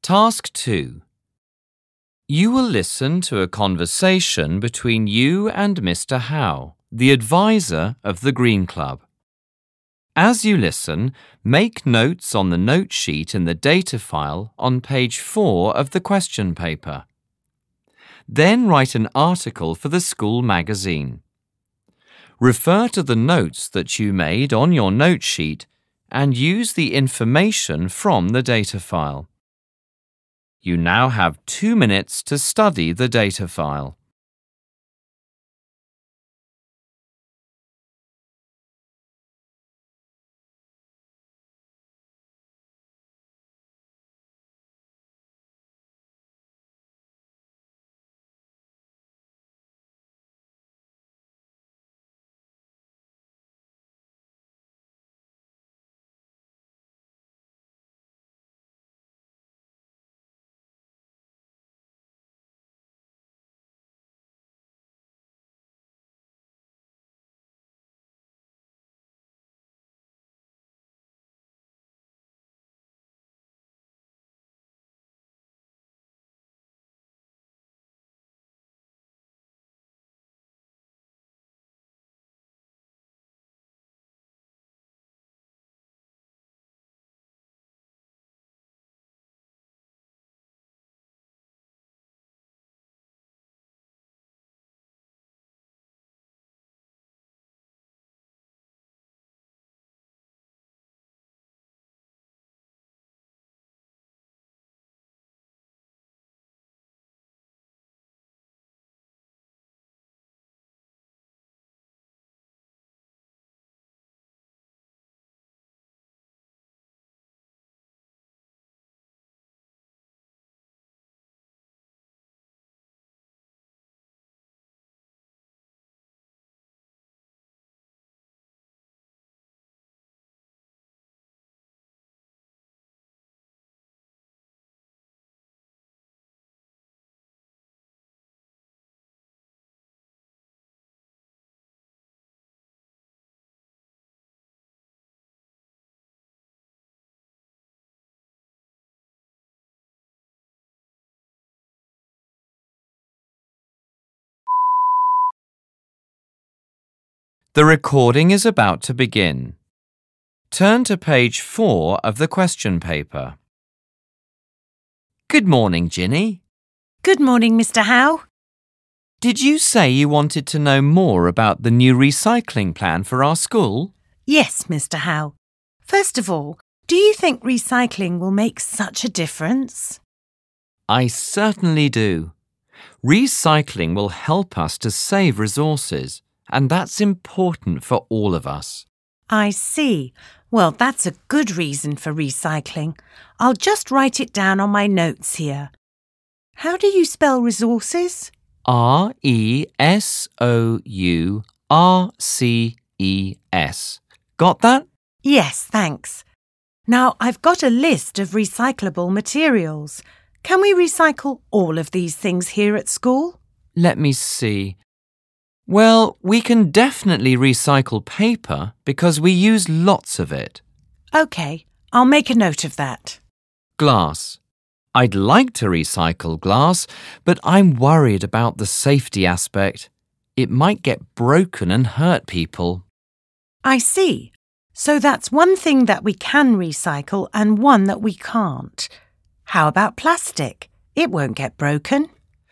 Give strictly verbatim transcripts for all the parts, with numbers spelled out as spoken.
Task two. You will listen to a conversation between you and Mister Howe, the advisor of the Green Club. As you listen, make notes on the note sheet in the data file on page four of the question paper. Then write an article for the school magazine. Refer to the notes that you made on your note sheet and use the information from the data file. You now have two minutes to study the data file. The recording is about to begin. Turn to page four of the question paper. Good morning, Ginny. Good morning, Mister Howe. Did you say you wanted to know more about the new recycling plan for our school? Yes, Mister Howe. First of all, do you think recycling will make such a difference? I certainly do. Recycling will help us to save resources, and that's important for all of us. I see. Well, that's a good reason for recycling. I'll just write it down on my notes here. How do you spell resources? R E S O U R C E S. Got that? Yes, thanks. Now, I've got a list of recyclable materials. Can we recycle all of these things here at school? Let me see. Well, we can definitely recycle paper because we use lots of it. OK, I'll make a note of that. Glass. I'd like to recycle glass, but I'm worried about the safety aspect. It might get broken and hurt people. I see. So that's one thing that we can recycle and one that we can't. How about plastic? It won't get broken.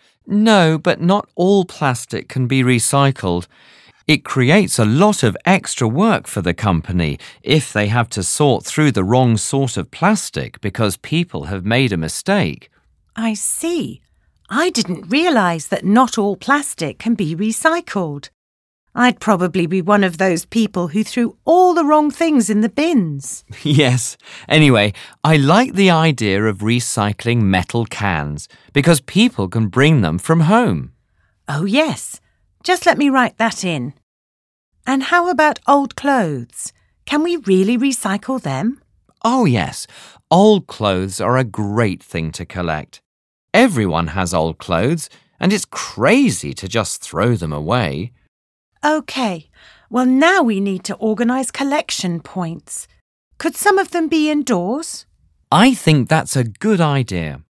No, but not all plastic can be recycled. It creates a lot of extra work for the company if they have to sort through the wrong sort of plastic because people have made a mistake. I see. I didn't realise that not all plastic can be recycled. I'd probably be one of those people who threw all the wrong things in the bins. Yes. Anyway, I like the idea of recycling metal cans because people can bring them from home. Oh, yes. Just let me write that in. And how about old clothes? Can we really recycle them? Oh, yes. Old clothes are a great thing to collect. Everyone has old clothes, and it's crazy to just throw them away. OK, well now we need to organise collection points. Could some of them be indoors? I think that's a good idea.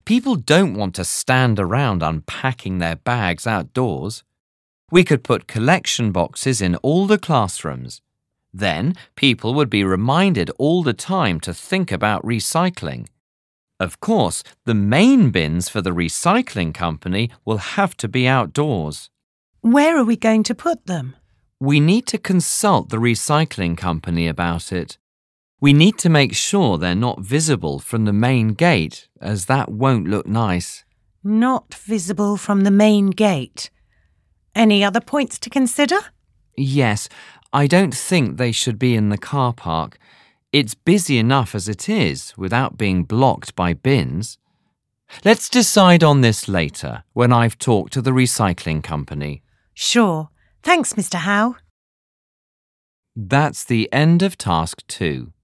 People don't want to stand around unpacking their bags outdoors. We could put collection boxes in all the classrooms. Then people would be reminded all the time to think about recycling. Of course, the main bins for the recycling company will have to be outdoors. Where are we going to put them? We need to consult the recycling company about it. We need to make sure they're not visible from the main gate, as that won't look nice. Not visible from the main gate. Any other points to consider? Yes, I don't think they should be in the car park. It's busy enough as it is, without being blocked by bins. Let's decide on this later, when I've talked to the recycling company. Sure. Thanks, Mister Howe. That's the end of task two.